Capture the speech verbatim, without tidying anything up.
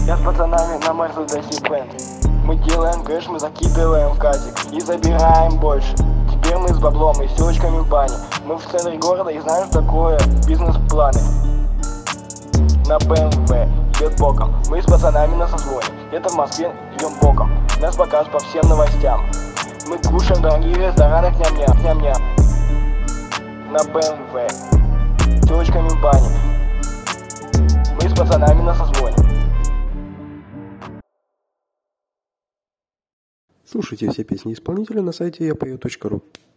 Я с пацанами на Мерседесе Бенц. Мы делаем кэш, мы закидываем в катик и забираем больше. Теперь мы с баблом и с телочками в бане. Мы в центре города и знаем, что такое бизнес-планы. На бэ эм вэ идет боком. Мы с пацанами на созвоне. Это в Москве идем боком. Нас покажут по всем новостям. Мы кушаем дорогие рестораны, ням-ням, ням-ням. На бэ эм вэ с телочками в бане. Мы с пацанами на созвоне. Слушайте все песни исполнителя на сайте я пою точка ру.